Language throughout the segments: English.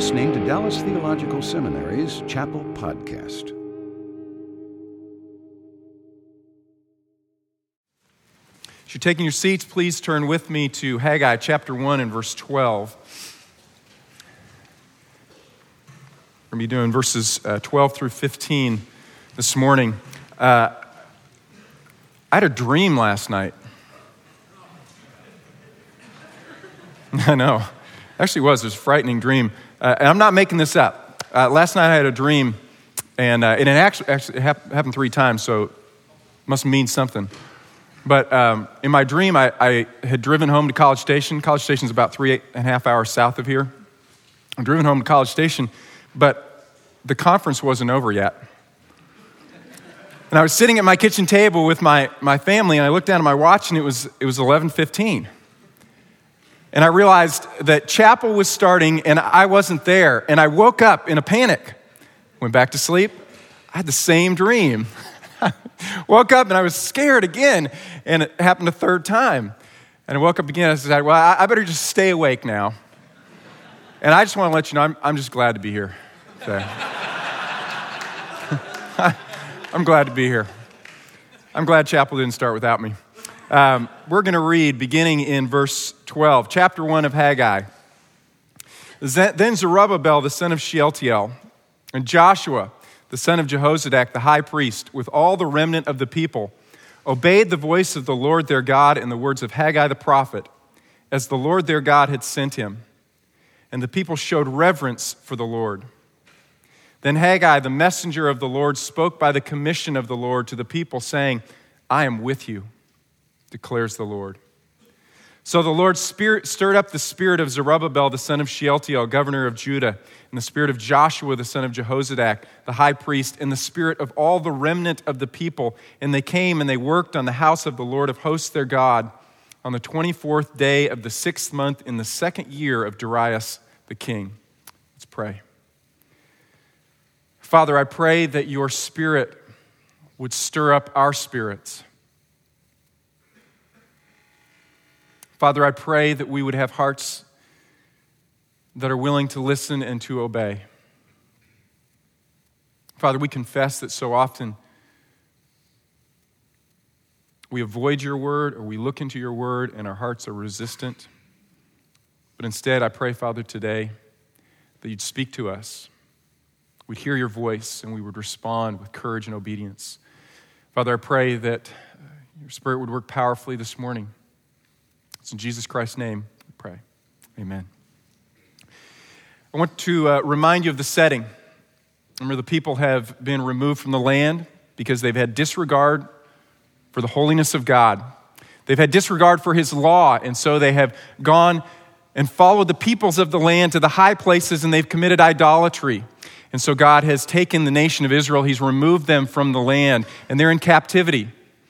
listening to Dallas Theological Seminary's Chapel Podcast. As you're taking your seats, please turn with me to Haggai chapter 1 and verse 12. We're going to be doing verses 12 through 15 this morning. I had a dream last night. I know. Actually, it was a frightening dream. And I'm not making this up. Last night I had a dream, and it actually happened 3 times, so it must mean something. But in my dream, I had driven home to College Station. College Station's about 3.5 hours south of here. I'm driven home to College Station, but the conference wasn't over yet. And I was sitting at my kitchen table with my family, and I looked down at my watch, and it was 11:15. And I realized that chapel was starting and I wasn't there. And I woke up in a panic, went back to sleep. I had the same dream. Woke up and I was scared again. And it happened a 3rd time. And I woke up again and I said, well, I better just stay awake now. And I just want to let you know, I'm just glad to be here. So, I'm glad to be here. I'm glad chapel didn't start without me. We're going to read beginning in verse 12, chapter 1 of Haggai. Then Zerubbabel, the son of Shealtiel, and Joshua, the son of Jehozadak, the high priest, with all the remnant of the people, obeyed the voice of the Lord their God and the words of Haggai the prophet, as the Lord their God had sent him. And the people showed reverence for the Lord. Then Haggai, the messenger of the Lord, spoke by the commission of the Lord to the people, saying, I am with you, declares the Lord. So the Lord stirred up the spirit of Zerubbabel, the son of Shealtiel, governor of Judah, and the spirit of Joshua, the son of Jehozadak, the high priest, and the spirit of all the remnant of the people. And they came and they worked on the house of the Lord of hosts their God on the 24th day of the 6th month in the 2nd year of Darius the king. Let's pray. Father, I pray that your spirit would stir up our spirits. Father, I pray that we would have hearts that are willing to listen and to obey. Father, we confess that so often we avoid your word or we look into your word and our hearts are resistant. But instead, I pray, Father, today that you'd speak to us. We'd hear your voice and we would respond with courage and obedience. Father, I pray that your spirit would work powerfully this morning. It's in Jesus Christ's name we pray. Amen. I want to remind you of the setting. Remember, the people have been removed from the land because they've had disregard for the holiness of God. They've had disregard for his law, and so they have gone and followed the peoples of the land to the high places, and they've committed idolatry. And so God has taken the nation of Israel, he's removed them from the land, and they're in captivity.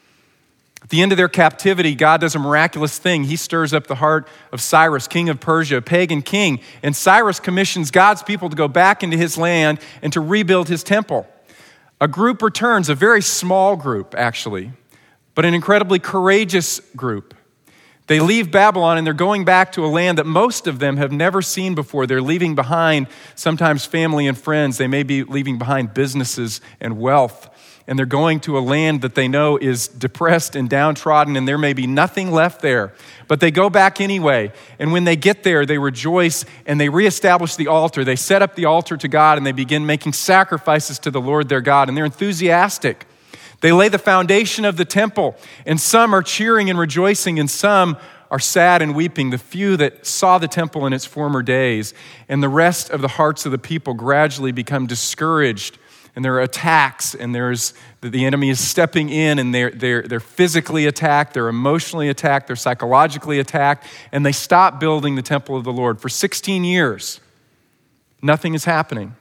At the end of their captivity, God does a miraculous thing. He stirs up the heart of Cyrus, king of Persia, a pagan king. And Cyrus commissions God's people to go back into his land and to rebuild his temple. A group returns, a very small group, actually, but an incredibly courageous group. They leave Babylon and they're going back to a land that most of them have never seen before. They're leaving behind sometimes family and friends. They may be leaving behind businesses and wealth. And they're going to a land that they know is depressed and downtrodden, and there may be nothing left there. But they go back anyway. And when they get there, they rejoice and they reestablish the altar. They set up the altar to God and they begin making sacrifices to the Lord their God. And they're enthusiastic. They lay the foundation of the temple, and some are cheering and rejoicing, and some are sad and weeping, the few that saw the temple in its former days. And the rest of the hearts of the people gradually become discouraged. And there are attacks, and the enemy is stepping in, and they're physically attacked, they're emotionally attacked, they're psychologically attacked, and they stop building the temple of the Lord. For 16 years, nothing is happening.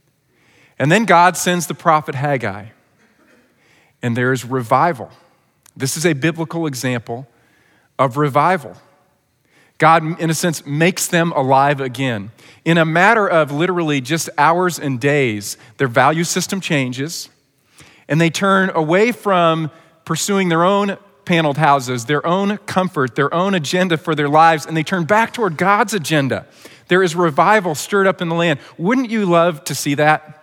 And then God sends the prophet Haggai, and there's revival. This is a biblical example of revival. God, in a sense, makes them alive again. In a matter of literally just hours and days, their value system changes, and they turn away from pursuing their own paneled houses, their own comfort, their own agenda for their lives, and they turn back toward God's agenda. There is revival stirred up in the land. Wouldn't you love to see that?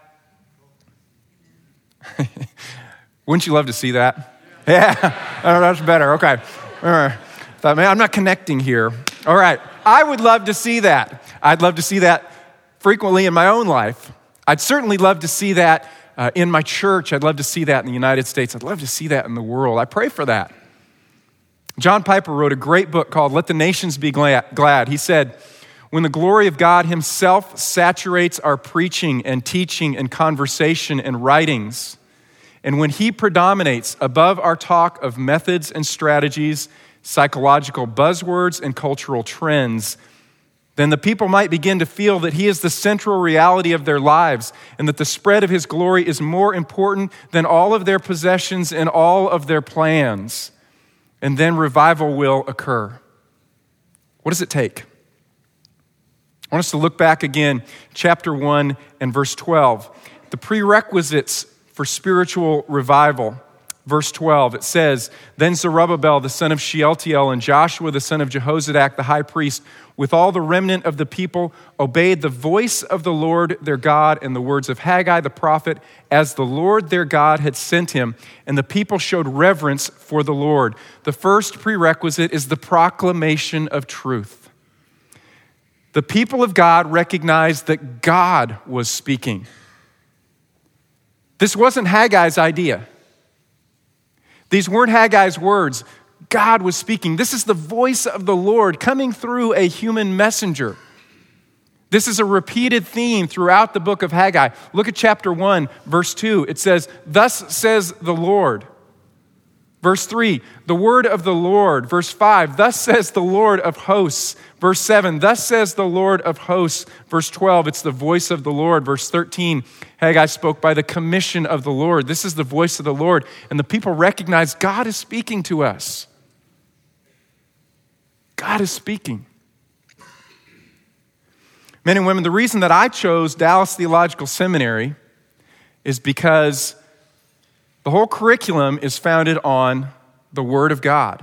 Wouldn't you love to see that? Yeah, oh, that's better. Okay. All right. Thought, man, I'm not connecting here. All right. I would love to see that. I'd love to see that frequently in my own life. I'd certainly love to see that in my church. I'd love to see that in the United States. I'd love to see that in the world. I pray for that. John Piper wrote a great book called Let the Nations Be Glad. He said, when the glory of God himself saturates our preaching and teaching and conversation and writings, and when he predominates above our talk of methods and strategies, psychological buzzwords and cultural trends, then the people might begin to feel that he is the central reality of their lives and that the spread of his glory is more important than all of their possessions and all of their plans. And then revival will occur. What does it take? I want us to look back again, chapter 1 and verse 12. The prerequisites for spiritual revival. Verse 12, it says, Then Zerubbabel, the son of Shealtiel, and Joshua, the son of Jehozadak, the high priest, with all the remnant of the people, obeyed the voice of the Lord their God and the words of Haggai the prophet, as the Lord their God had sent him, and the people showed reverence for the Lord. The first prerequisite is the proclamation of truth. The people of God recognized that God was speaking. This wasn't Haggai's idea. These weren't Haggai's words. God was speaking. This is the voice of the Lord coming through a human messenger. This is a repeated theme throughout the book of Haggai. Look at chapter 1, verse 2. It says, Thus says the Lord. Verse 3, the word of the Lord. Verse 5, thus says the Lord of hosts. Verse 7, thus says the Lord of hosts. Verse 12, it's the voice of the Lord. Verse 13, Haggai spoke by the commission of the Lord. This is the voice of the Lord. And the people recognize God is speaking to us. God is speaking. Men and women, the reason that I chose Dallas Theological Seminary is because the whole curriculum is founded on the Word of God.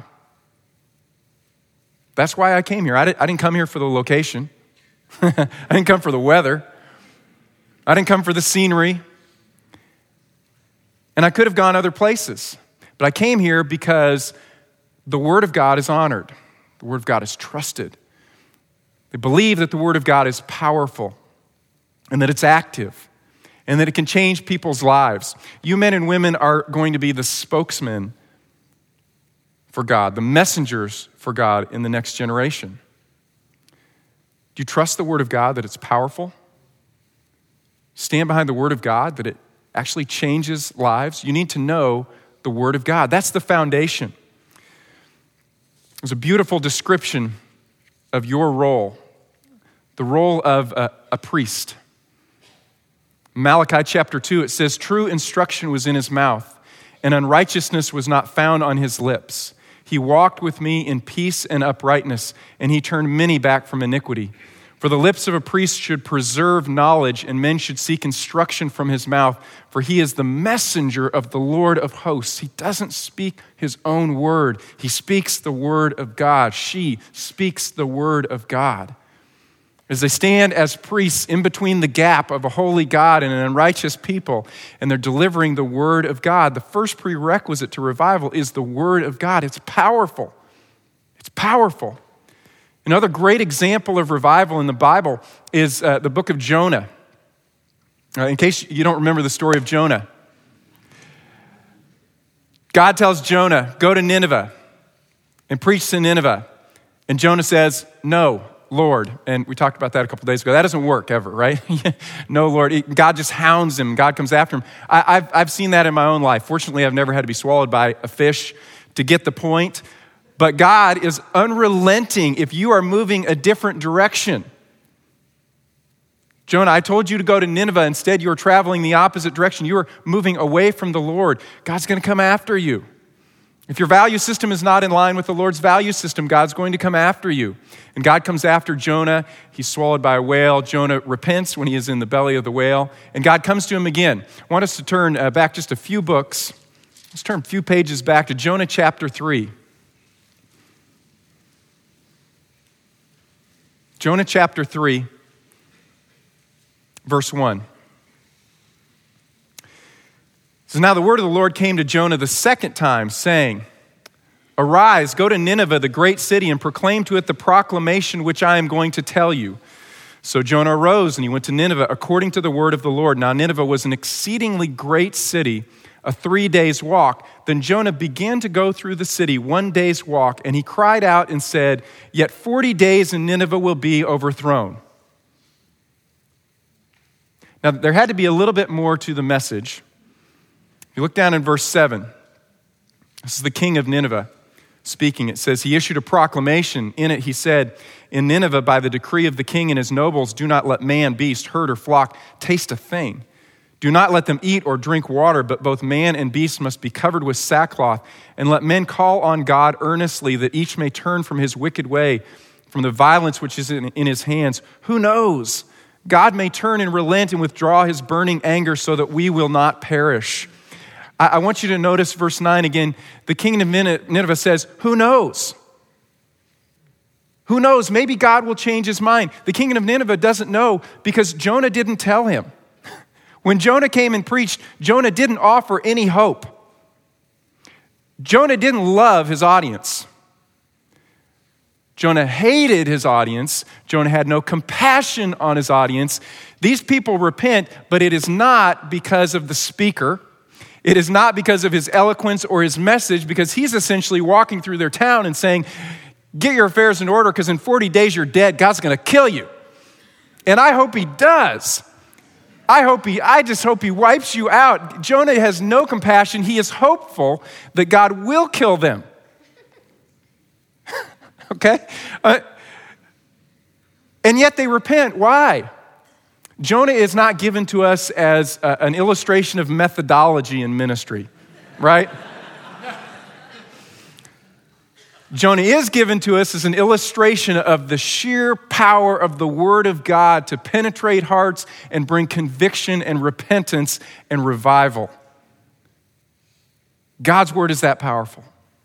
That's why I came here. I didn't come here for the location. I didn't come for the weather. I didn't come for the scenery. And I could have gone other places. But I came here because the Word of God is honored. The Word of God is trusted. They believe that the Word of God is powerful and that it's active and that it can change people's lives. You men and women are going to be the spokesmen for God, the messengers for God in the next generation. Do you trust the Word of God, that it's powerful? Stand behind the Word of God, that it actually changes lives? You need to know the Word of God. That's the foundation. There's a beautiful description of your role, the role of a priest. Malachi chapter 2, it says, True instruction was in his mouth, and unrighteousness was not found on his lips. He walked with me in peace and uprightness, and he turned many back from iniquity. For the lips of a priest should preserve knowledge, and men should seek instruction from his mouth, for he is the messenger of the Lord of hosts. He doesn't speak his own word. He speaks the word of God. She speaks the word of God. As they stand as priests in between the gap of a holy God and an unrighteous people, and they're delivering the word of God, the first prerequisite to revival is the word of God. It's powerful. It's powerful. Another great example of revival in the Bible is the book of Jonah. In case you don't remember the story of Jonah, God tells Jonah, go to Nineveh and preach to Nineveh. And Jonah says, no, Lord. And we talked about that a couple days ago. That doesn't work ever, right? No, Lord. God just hounds him. God comes after him. I've seen that in my own life. Fortunately, I've never had to be swallowed by a fish to get the point. But God is unrelenting if you are moving a different direction. Jonah, I told you to go to Nineveh. Instead, you are traveling the opposite direction. You are moving away from the Lord. God's going to come after you. If your value system is not in line with the Lord's value system, God's going to come after you. And God comes after Jonah. He's swallowed by a whale. Jonah repents when he is in the belly of the whale. And God comes to him again. I want us to turn back just a few books. Let's turn a few pages back to Jonah chapter 3. Jonah chapter 3, verse 1. So now the word of the Lord came to Jonah the second time, saying, "Arise, go to Nineveh, the great city, and proclaim to it the proclamation which I am going to tell you." So Jonah arose and he went to Nineveh according to the word of the Lord. Now Nineveh was an exceedingly great city, a 3 days' walk. Then Jonah began to go through the city 1 day's walk, and he cried out and said, "Yet 40 days and Nineveh will be overthrown." Now there had to be a little bit more to the message. If you look down in verse 7, this is the king of Nineveh speaking. It says, he issued a proclamation. In it he said, "In Nineveh, by the decree of the king and his nobles, do not let man, beast, herd, or flock taste a thing. Do not let them eat or drink water, but both man and beast must be covered with sackcloth. And let men call on God earnestly, that each may turn from his wicked way, from the violence which is in his hands. Who knows? God may turn and relent and withdraw his burning anger so that we will not perish." I want you to notice verse 9 again. The king of Nineveh says, who knows? Who knows? Maybe God will change his mind. The king of Nineveh doesn't know because Jonah didn't tell him. When Jonah came and preached, Jonah didn't offer any hope. Jonah didn't love his audience. Jonah hated his audience. Jonah had no compassion on his audience. These people repent, but it is not because of the speaker. It is not because of his eloquence or his message, because he's essentially walking through their town and saying, get your affairs in order because in 40 days you're dead. God's going to kill you. And I hope he does. I just hope he wipes you out. Jonah has no compassion. He is hopeful that God will kill them. Okay? And yet they repent. Why? Jonah is not given to us as an illustration of methodology in ministry, right? Jonah is given to us as an illustration of the sheer power of the Word of God to penetrate hearts and bring conviction and repentance and revival. God's Word is that powerful.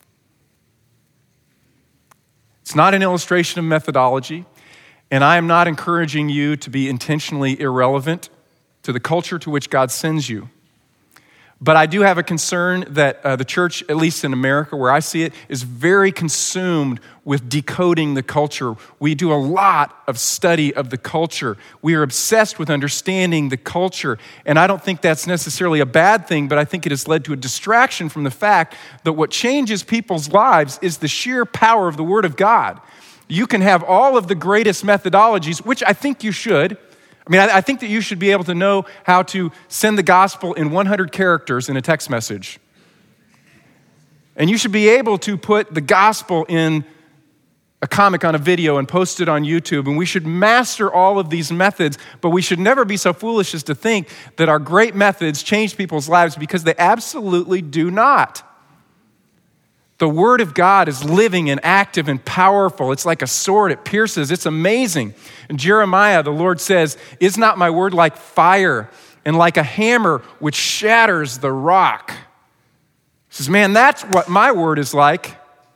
It's not an illustration of methodology, and I am not encouraging you to be intentionally irrelevant to the culture to which God sends you. But I do have a concern that the church, at least in America where I see it, is very consumed with decoding the culture. We do a lot of study of the culture. We are obsessed with understanding the culture. And I don't think that's necessarily a bad thing, but I think it has led to a distraction from the fact that what changes people's lives is the sheer power of the Word of God. You can have all of the greatest methodologies, which I think you should. I think that you should be able to know how to send the gospel in 100 characters in a text message. And you should be able to put the gospel in a comic on a video and post it on YouTube. And we should master all of these methods, but we should never be so foolish as to think that our great methods change people's lives, because they absolutely do not. The Word of God is living and active and powerful. It's like a sword. It pierces. It's amazing. In Jeremiah, the Lord says, "Is not my word like fire and like a hammer which shatters the rock?" He says, man, that's what my word is like.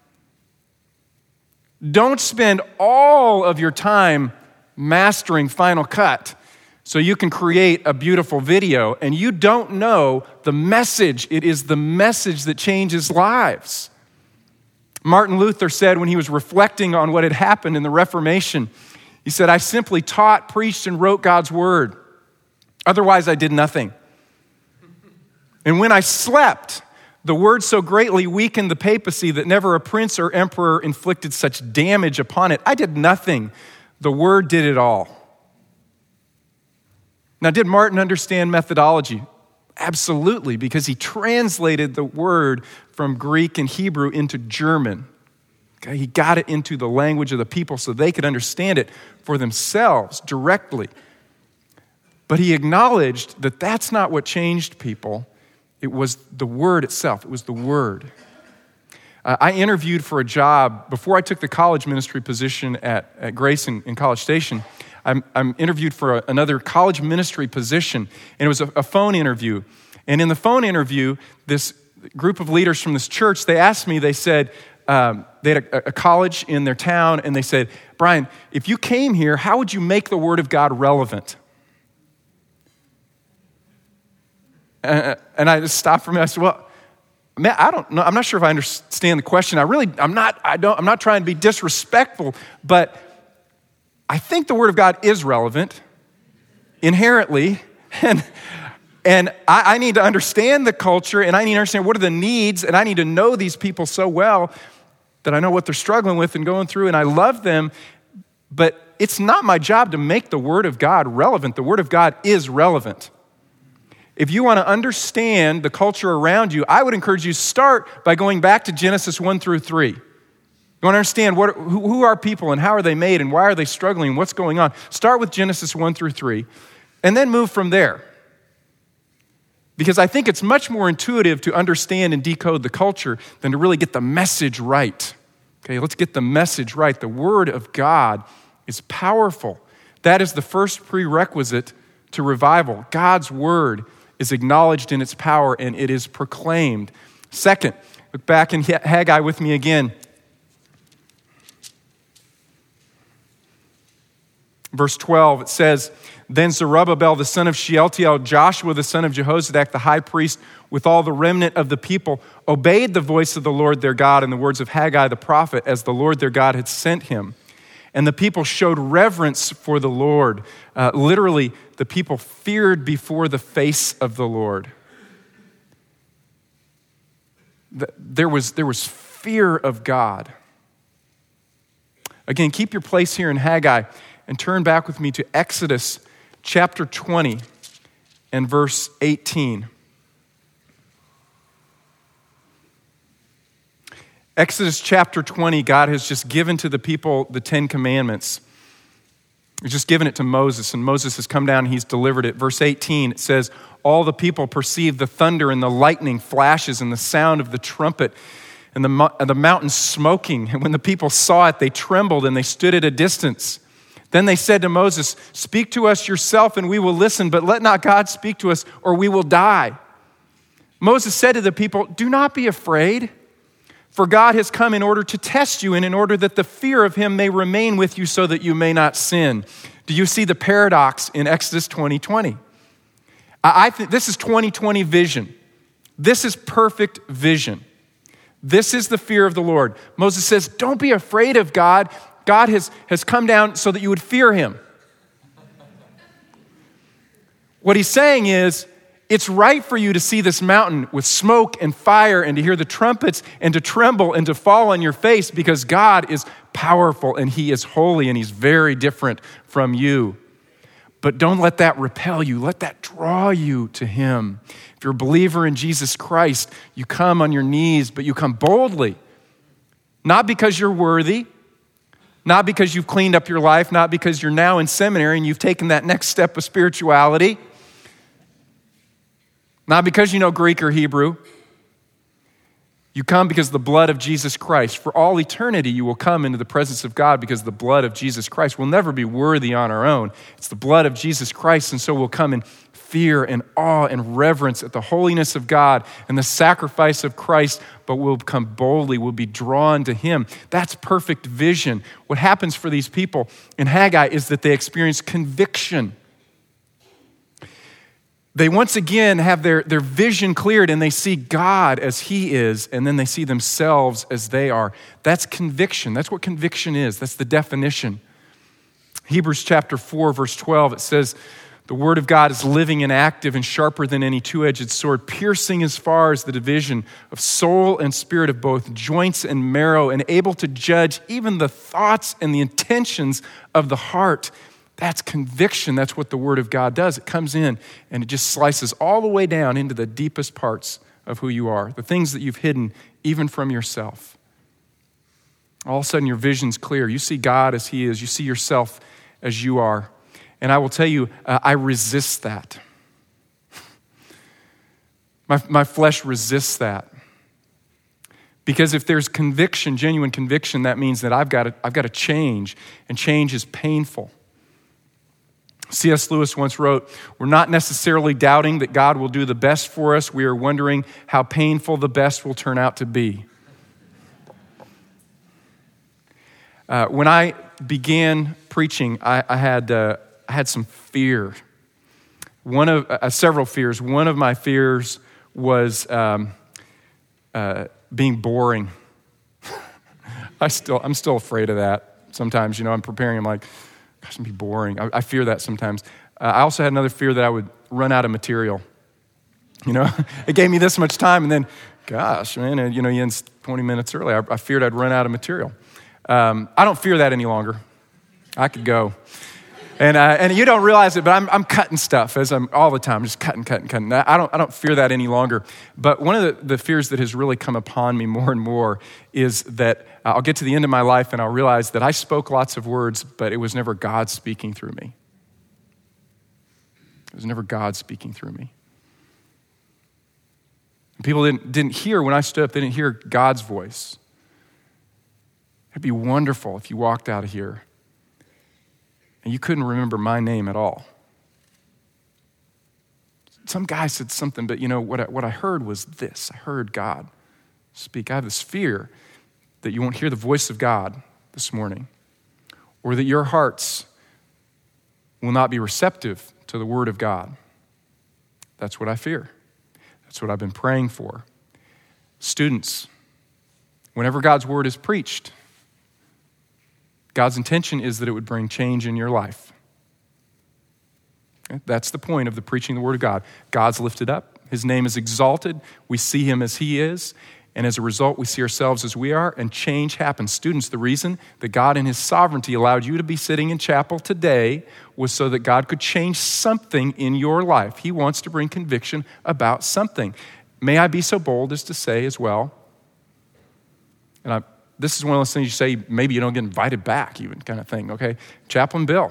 Don't spend all of your time mastering Final Cut so you can create a beautiful video, and you don't know the message. It is the message that changes lives. Martin Luther said when he was reflecting on what had happened in the Reformation, he said, "I simply taught, preached, and wrote God's word. Otherwise, I did nothing. And when I slept, the word so greatly weakened the papacy that never a prince or emperor inflicted such damage upon it. I did nothing. The word did it all." Now, did Martin understand methodology? Absolutely, because he translated the word from Greek and Hebrew into German. Okay, he got it into the language of the people so they could understand it for themselves directly. But he acknowledged that that's not what changed people. It was the word itself. It was the word. I interviewed for a job before I took the college ministry position at Grace in College Station. I'm interviewed for another college ministry position, and it was a phone interview. And in the phone interview, this group of leaders from this church, they asked me, they said, a college in their town, and they said, Brian, if you came here, how would you make the Word of God relevant? And I just stopped for a minute. I said, well, man, I don't know. I'm not sure if I understand the question. I'm not trying to be disrespectful, but I think the Word of God is relevant inherently, and I need to understand the culture, and I need to understand what are the needs, and I need to know these people so well that I know what they're struggling with and going through, and I love them, but it's not my job to make the Word of God relevant. The Word of God is relevant. If you want to understand the culture around you, I would encourage you to start by going back to Genesis 1 through 3. You want to understand who are people and how are they made and why are they struggling and what's going on. Start with Genesis 1 through 3 and then move from there. Because I think it's much more intuitive to understand and decode the culture than to really get the message right. Okay, let's get the message right. The Word of God is powerful. That is the first prerequisite to revival. God's Word is acknowledged in its power and it is proclaimed. Second, look back in Haggai with me again. Verse 12, it says, Then Zerubbabel, the son of Shealtiel, Joshua, the son of Jehozadak, the high priest, with all the remnant of the people, obeyed the voice of the Lord their God and the words of Haggai the prophet, as the Lord their God had sent him. And the people showed reverence for the Lord. Literally, the people feared before the face of the Lord. There was fear of God. Again, keep your place here in Haggai and turn back with me to Exodus chapter 20 and verse 18. Exodus chapter 20, God has just given to the people the 10 Commandments. He's just given it to Moses, and Moses has come down and he's delivered it. Verse 18, it says, All the people perceived the thunder and the lightning flashes and the sound of the trumpet and the mountain smoking. And when the people saw it, they trembled and they stood at a distance. Then they said to Moses, Speak to us yourself and we will listen, but let not God speak to us or we will die. Moses said to the people, Do not be afraid. For God has come in order to test you and in order that the fear of him may remain with you so that you may not sin. Do you see the paradox in Exodus 20:20? I think this is 2020 vision. This is perfect vision. This is the fear of the Lord. Moses says, don't be afraid of God. God has come down so that you would fear him. What he's saying is, it's right for you to see this mountain with smoke and fire and to hear the trumpets and to tremble and to fall on your face because God is powerful and he is holy and he's very different from you. But don't let that repel you. Let that draw you to him. If you're a believer in Jesus Christ, you come on your knees, but you come boldly. Not because you're worthy, not because you've cleaned up your life, not because you're now in seminary and you've taken that next step of spirituality. Not because you know Greek or Hebrew. You come because of the blood of Jesus Christ. For all eternity, you will come into the presence of God because the blood of Jesus Christ. We'll never be worthy on our own. It's the blood of Jesus Christ, and so we'll come in fear and awe and reverence at the holiness of God and the sacrifice of Christ, but we'll come boldly. We'll be drawn to him. That's perfect vision. What happens for these people in Haggai is that they experience conviction. They once again have their vision cleared and they see God as he is, and then they see themselves as they are. That's conviction. That's what conviction is. That's the definition. Hebrews chapter 4, verse 12, it says, the word of God is living and active and sharper than any two-edged sword, piercing as far as the division of soul and spirit, of both joints and marrow, and able to judge even the thoughts and the intentions of the heart. That's conviction. That's what the Word of God does. It comes in and it just slices all the way down into the deepest parts of who you are, the things that you've hidden even from yourself. All of a sudden your vision's clear. You see God as he is. You see yourself as you are. And I will tell you, I resist that. My flesh resists that. Because if there's conviction, genuine conviction, that means that I've got to change, and change is painful. C.S. Lewis once wrote, we're not necessarily doubting that God will do the best for us. We are wondering how painful the best will turn out to be. When I began preaching, I had some fear. Several fears. One of my fears was being boring. I'm still afraid of that. Sometimes, I'm preparing. I'm like, gosh, it's gonna be boring. I fear that sometimes. I also had another fear that I would run out of material. It gave me this much time, and then, gosh, man, you end 20 minutes early. I feared I'd run out of material. I don't fear that any longer. I could go. And you don't realize it, but I'm cutting stuff as I'm all the time, just cutting. I don't fear that any longer. But one of the fears that has really come upon me more and more is that I'll get to the end of my life and I'll realize that I spoke lots of words, but it was never God speaking through me. It was never God speaking through me. And people didn't hear when I stood up, they didn't hear God's voice. It'd be wonderful if you walked out of here and you couldn't remember my name at all. Some guy said something, but what I heard was this. I heard God speak. I have this fear that you won't hear the voice of God this morning, or that your hearts will not be receptive to the word of God. That's what I fear. That's what I've been praying for. Students, whenever God's word is preached, God's intention is that it would bring change in your life. Okay? That's the point of the preaching of the word of God. God's lifted up. His name is exalted. We see him as he is. And as a result, we see ourselves as we are, and change happens. Students, the reason that God in his sovereignty allowed you to be sitting in chapel today was so that God could change something in your life. He wants to bring conviction about something. May I be so bold as to say as well, and this is one of those things you say, maybe you don't get invited back even kind of thing, okay? Chaplain Bill,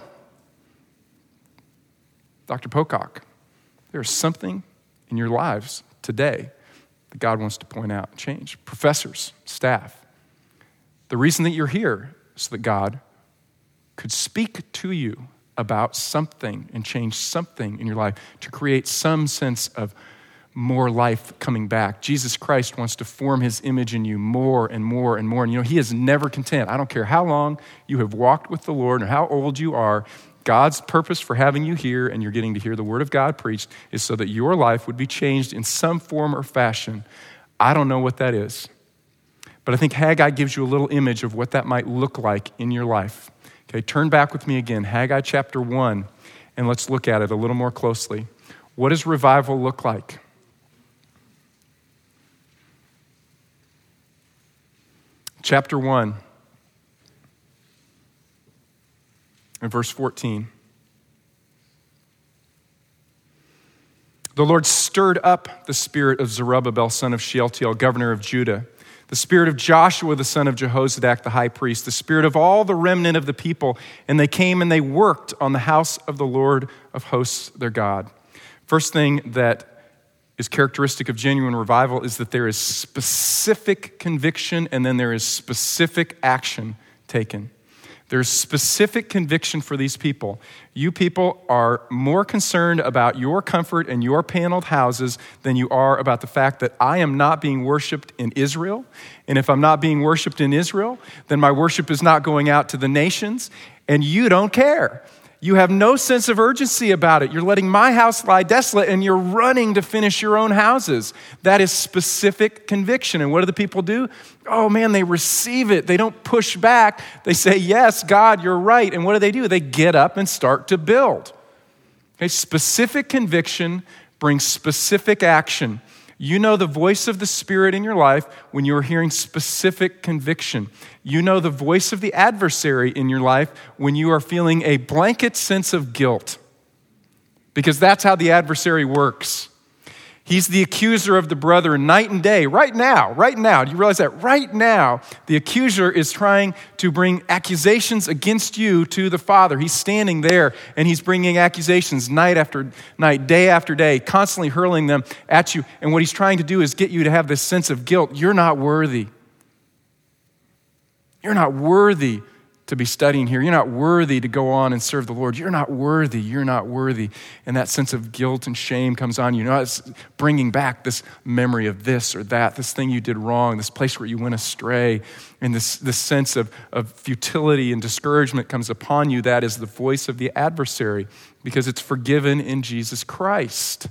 Dr. Pocock, there's something in your lives today that God wants to point out and change. Professors, staff, the reason that you're here is so that God could speak to you about something and change something in your life to create some sense of more life coming back. Jesus Christ wants to form his image in you more and more and more. And he is never content. I don't care how long you have walked with the Lord or how old you are. God's purpose for having you here and you're getting to hear the word of God preached is so that your life would be changed in some form or fashion. I don't know what that is, but I think Haggai gives you a little image of what that might look like in your life. Okay, turn back with me again, Haggai chapter 1, and let's look at it a little more closely. What does revival look like? Chapter 1, and verse 14. The Lord stirred up the spirit of Zerubbabel, son of Shealtiel, governor of Judah, the spirit of Joshua, the son of Jehozadak, the high priest, the spirit of all the remnant of the people, and they came and they worked on the house of the Lord of hosts, their God. First thing that is characteristic of genuine revival is that there is specific conviction and then there is specific action taken. There's specific conviction for these people. You people are more concerned about your comfort and your paneled houses than you are about the fact that I am not being worshiped in Israel. And if I'm not being worshiped in Israel, then my worship is not going out to the nations, and you don't care. You have no sense of urgency about it. You're letting my house lie desolate, and you're running to finish your own houses. That is specific conviction. And what do the people do? Oh man, they receive it. They don't push back. They say, yes, God, you're right. And what do? They get up and start to build. Okay, specific conviction brings specific action. You know the voice of the Spirit in your life when you're hearing specific conviction. You know the voice of the adversary in your life when you are feeling a blanket sense of guilt. Because that's how the adversary works. He's the accuser of the brethren night and day. Right now. Do you realize that? Right now, the accuser is trying to bring accusations against you to the Father. He's standing there and he's bringing accusations night after night, day after day, constantly hurling them at you. And what he's trying to do is get you to have this sense of guilt. You're not worthy. You're not worthy to be studying here. You're not worthy to go on and serve the Lord. You're not worthy. You're not worthy. And that sense of guilt and shame comes on you. It's bringing back this memory of this or that, this thing you did wrong, this place where you went astray. And this sense of futility and discouragement comes upon you. That is the voice of the adversary because it's forgiven in Jesus Christ.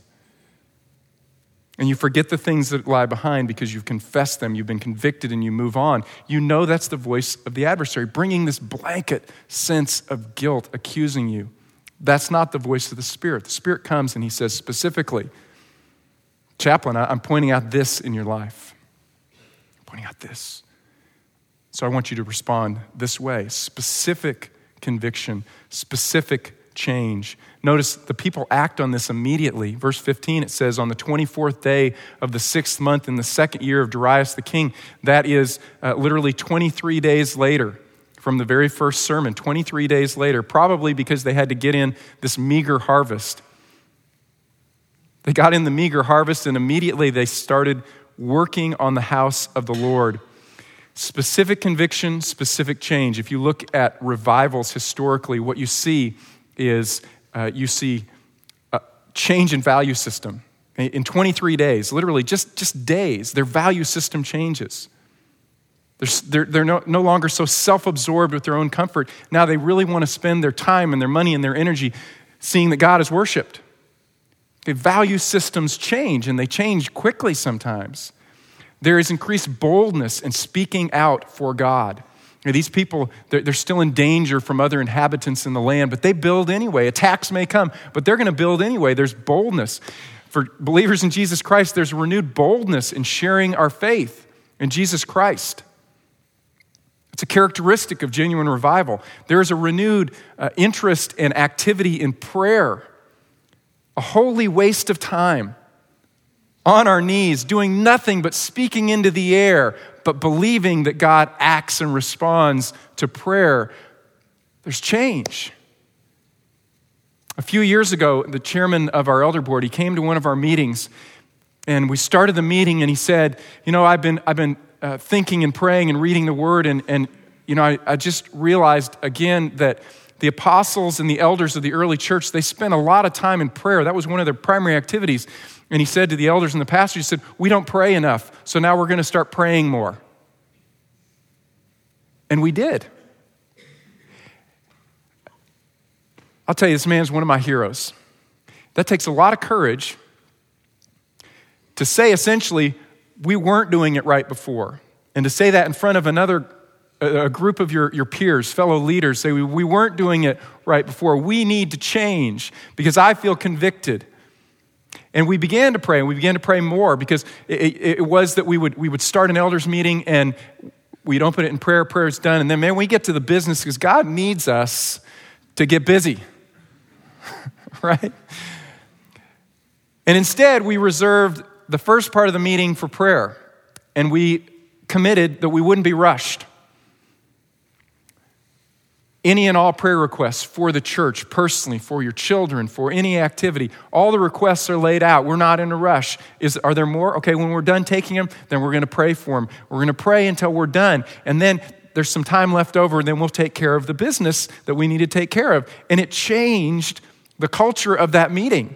And you forget the things that lie behind because you've confessed them, you've been convicted, and you move on. You know that's the voice of the adversary, bringing this blanket sense of guilt, accusing you. That's not the voice of the Spirit. The Spirit comes and he says specifically, Chaplain, I'm pointing out this in your life. I'm pointing out this. So I want you to respond this way. Specific conviction, specific change. Notice the people act on this immediately. Verse 15, it says, on the 24th day of the 6th month in the 2nd year of Darius the king, that is literally 23 days later from the very first sermon, 23 days later, probably because they had to get in this meager harvest. They got in the meager harvest and immediately they started working on the house of the Lord. Specific conviction, specific change. If you look at revivals historically, what you see is you see a change in value system. In 23 days, literally just days, their value system changes. They're no longer so self-absorbed with their own comfort. Now they really want to spend their time and their money and their energy seeing that God is worshiped. Okay, value systems change, and they change quickly sometimes. There is increased boldness in speaking out for God. These people, they're still in danger from other inhabitants in the land, but they build anyway. Attacks may come, but they're going to build anyway. There's boldness. For believers in Jesus Christ, there's renewed boldness in sharing our faith in Jesus Christ. It's a characteristic of genuine revival. There is a renewed interest and activity in prayer, a holy waste of time, on our knees, doing nothing but speaking into the air, but believing that God acts and responds to prayer. There's change. A few years ago, the chairman of our elder board, he came to one of our meetings, and we started the meeting, and he said, I've been thinking and praying and reading the Word, and I just realized again that the apostles and the elders of the early church, they spent a lot of time in prayer. That was one of their primary activities. And he said to the elders and the pastors, he said, we don't pray enough, so now we're going to start praying more. And we did. I'll tell you, this man's one of my heroes. That takes a lot of courage to say essentially, we weren't doing it right before. And to say that in front of a group of your peers, fellow leaders, say we weren't doing it right before. We need to change because I feel convicted. And we began to pray, and we began to pray more because it was that we would start an elders meeting and we'd open it in prayer, prayer's done, and then we get to the business because God needs us to get busy, right? And instead, we reserved the first part of the meeting for prayer, and we committed that we wouldn't be rushed. Any and all prayer requests for the church, personally, for your children, for any activity, all the requests are laid out. We're not in a rush. Are there more? Okay, when we're done taking them, then we're going to pray for them. We're going to pray until we're done. And then there's some time left over, and then we'll take care of the business that we need to take care of. And it changed the culture of that meeting.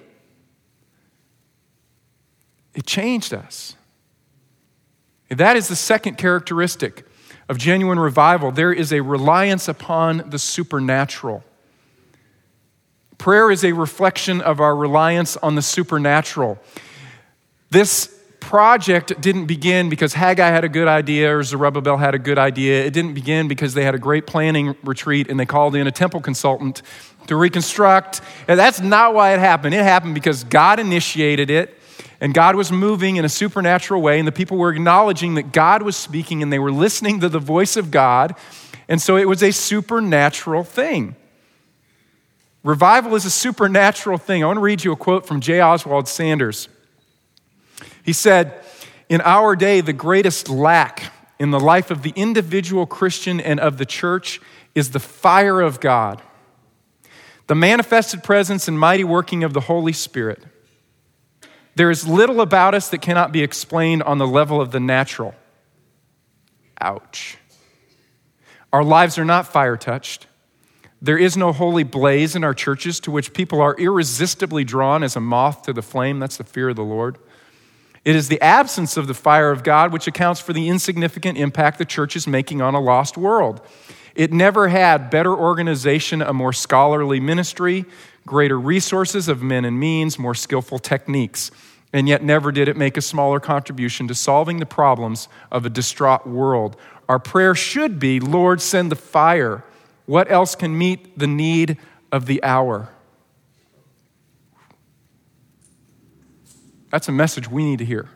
It changed us. That is the second characteristic of genuine revival. There is a reliance upon the supernatural. Prayer is a reflection of our reliance on the supernatural. This project didn't begin because Haggai had a good idea or Zerubbabel had a good idea. It didn't begin because they had a great planning retreat and they called in a temple consultant to reconstruct. And that's not why it happened. It happened because God initiated it. And God was moving in a supernatural way, and the people were acknowledging that God was speaking, and they were listening to the voice of God, and so it was a supernatural thing. Revival is a supernatural thing. I want to read you a quote from J. Oswald Sanders. He said, "In our day, the greatest lack in the life of the individual Christian and of the church is the fire of God, the manifested presence and mighty working of the Holy Spirit. There is little about us that cannot be explained on the level of the natural." Ouch. Our lives are not fire-touched. There is no holy blaze in our churches to which people are irresistibly drawn as a moth to the flame. That's the fear of the Lord. It is the absence of the fire of God which accounts for the insignificant impact the church is making on a lost world. It never had better organization, a more scholarly ministry, greater resources of men and means, more skillful techniques. And yet never did it make a smaller contribution to solving the problems of a distraught world. Our prayer should be, Lord, send the fire. What else can meet the need of the hour? That's a message we need to hear.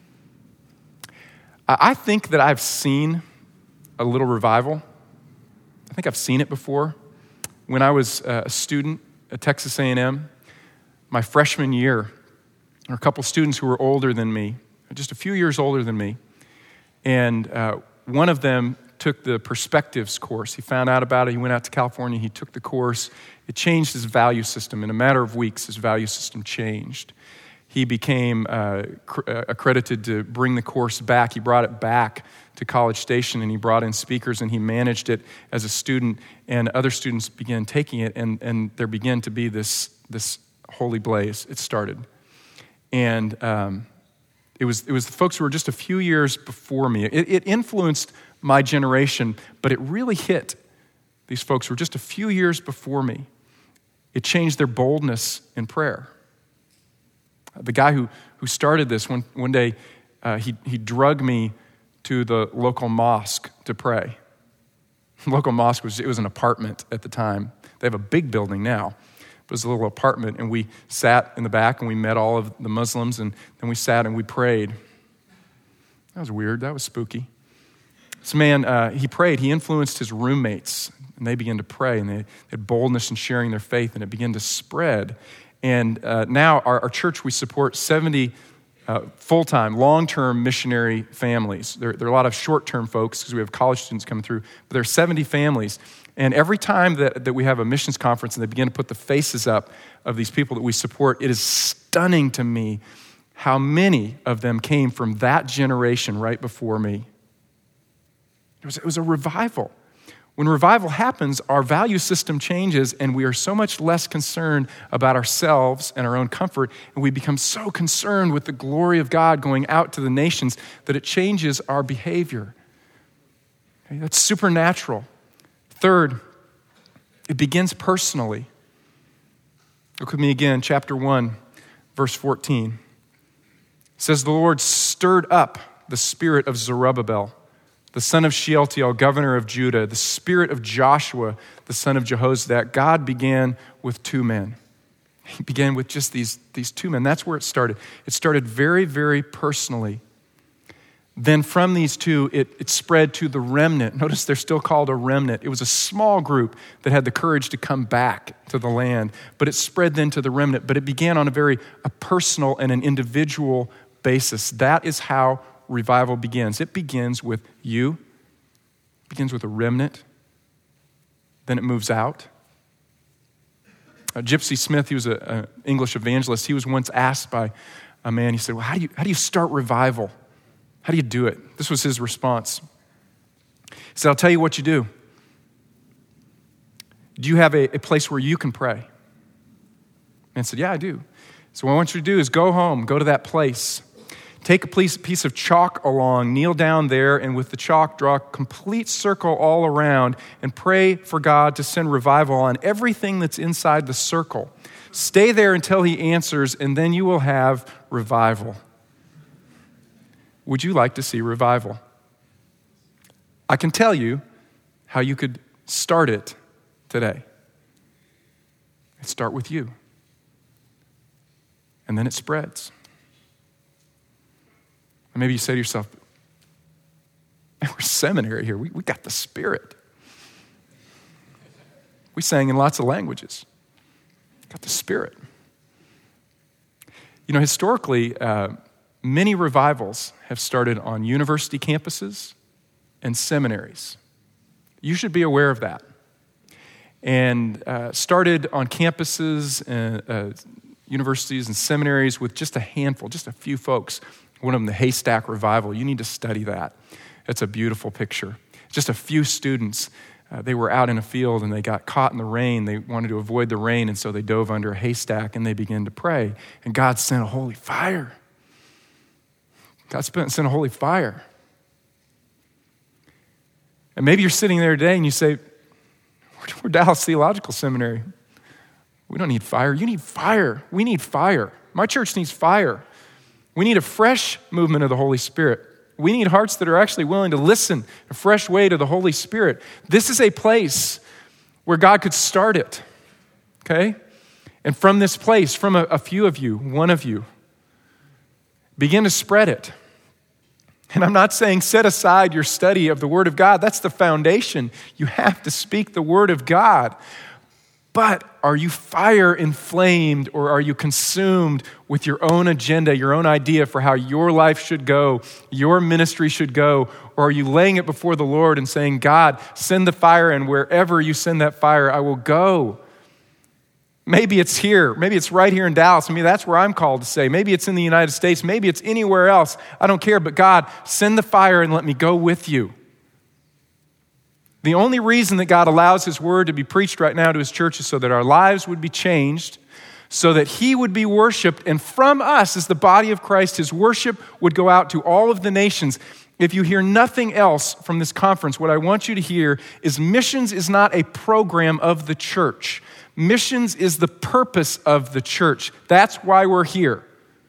I think that I've seen a little revival. I think I've seen it before. When I was a student at Texas A&M, my freshman year, there were a couple students who were older than me, just a few years older than me, and one of them took the Perspectives course. He found out about it. He went out to California. He took the course. It changed his value system. In a matter of weeks, his value system changed. He became accredited to bring the course back. He brought it back to College Station, and he brought in speakers, and he managed it as a student, and other students began taking it, and there began to be this holy blaze. It started. And it was the folks who were just a few years before me. It influenced my generation, but it really hit these folks who were just a few years before me. It changed their boldness in prayer. The guy who started this, one day, he drugged me to the local mosque to pray. The local mosque was an apartment at the time. They have a big building now. It was a little apartment, and we sat in the back, and we met all of the Muslims, and then we sat and we prayed. That was weird. That was spooky. This man, he prayed. He influenced his roommates, and they began to pray, and they had boldness in sharing their faith, and it began to spread. And now our church, we support 70 full-time, long-term missionary families. There are a lot of short-term folks because we have college students coming through, but there are 70 families. And every time that we have a missions conference and they begin to put the faces up of these people that we support, it is stunning to me how many of them came from that generation right before me. It was a revival. When revival happens, our value system changes, and we are so much less concerned about ourselves and our own comfort, and we become so concerned with the glory of God going out to the nations that it changes our behavior. Okay, that's supernatural. Third, it begins personally. Look with me again, chapter 1, verse 14. It says, the Lord stirred up the spirit of Zerubbabel, the son of Shealtiel, governor of Judah, the spirit of Joshua, the son of Jehozadak. God began with two men. He began with just these two men. That's where it started. It started very, very personally. Then from these two, it spread to the remnant. Notice they're still called a remnant. It was a small group that had the courage to come back to the land, but it spread then to the remnant. But it began on a personal and an individual basis. That is how revival begins. It begins with you. It begins with a remnant. Then it moves out. Gypsy Smith, he was an English evangelist. He was once asked by a man, he said, well, how do you start revival? How do you do it? This was his response. He said, I'll tell you what you do. Do you have a place where you can pray? And said, yeah, I do. So what I want you to do is go home, go to that place. Take a piece of chalk along, kneel down there, and with the chalk, draw a complete circle all around and pray for God to send revival on everything that's inside the circle. Stay there until he answers, and then you will have revival. Would you like to see revival? I can tell you how you could start it today. Start with you. And then it spreads. And maybe you say to yourself, we're seminary here. We got the Spirit. We sang in lots of languages. Got the Spirit. You know, historically, many revivals have started on university campuses and seminaries. You should be aware of that. And started on campuses, universities and seminaries with just a handful, just a few folks. One of them, the Haystack Revival. You need to study that. It's a beautiful picture. Just a few students, they were out in a field and they got caught in the rain. They wanted to avoid the rain, and so they dove under a haystack and they began to pray. And God sent a holy fire. God sent a holy fire. And maybe you're sitting there today and you say, we're Dallas Theological Seminary. We don't need fire. You need fire. We need fire. My church needs fire. We need a fresh movement of the Holy Spirit. We need hearts that are actually willing to listen a fresh way to the Holy Spirit. This is a place where God could start it, okay? And from this place, from a few of you, one of you, begin to spread it. And I'm not saying set aside your study of the Word of God. That's the foundation. You have to speak the Word of God. But are you fire inflamed, or are you consumed with your own agenda, your own idea for how your life should go, your ministry should go? Or are you laying it before the Lord and saying, God, send the fire, and wherever you send that fire, I will go? Maybe it's here. Maybe it's right here in Dallas. Maybe that's where I'm called to say. Maybe it's in the United States. Maybe it's anywhere else. I don't care. But God, send the fire and let me go with you. The only reason that God allows His word to be preached right now to His church is so that our lives would be changed, so that He would be worshiped, and from us as the body of Christ, His worship would go out to all of the nations. If you hear nothing else from this conference, what I want you to hear is missions is not a program of the church. Missions is the purpose of the church. That's why we're here.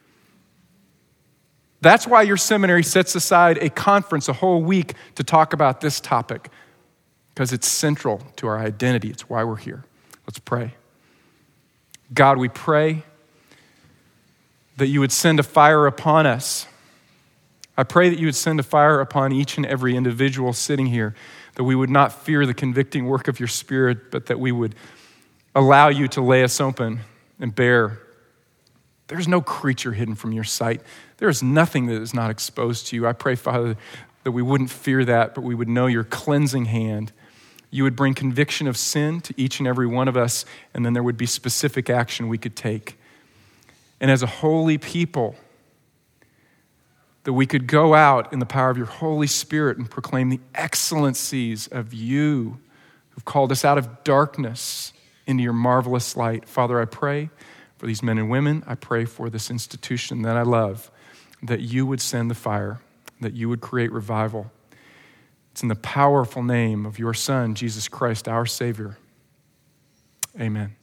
That's why your seminary sets aside a conference, a whole week, to talk about this topic, because it's central to our identity. It's why we're here. Let's pray. God, we pray that you would send a fire upon us. I pray that you would send a fire upon each and every individual sitting here, that we would not fear the convicting work of your Spirit, but that we would allow you to lay us open and bare. There's no creature hidden from your sight. There is nothing that is not exposed to you. I pray, Father, that we wouldn't fear that, but we would know your cleansing hand. You would bring conviction of sin to each and every one of us, and then there would be specific action we could take. And as a holy people, that we could go out in the power of your Holy Spirit and proclaim the excellencies of you who've called us out of darkness into your marvelous light. Father, I pray for these men and women. I pray for this institution that I love, that you would send the fire, that you would create revival. It's in the powerful name of your Son, Jesus Christ, our Savior. Amen.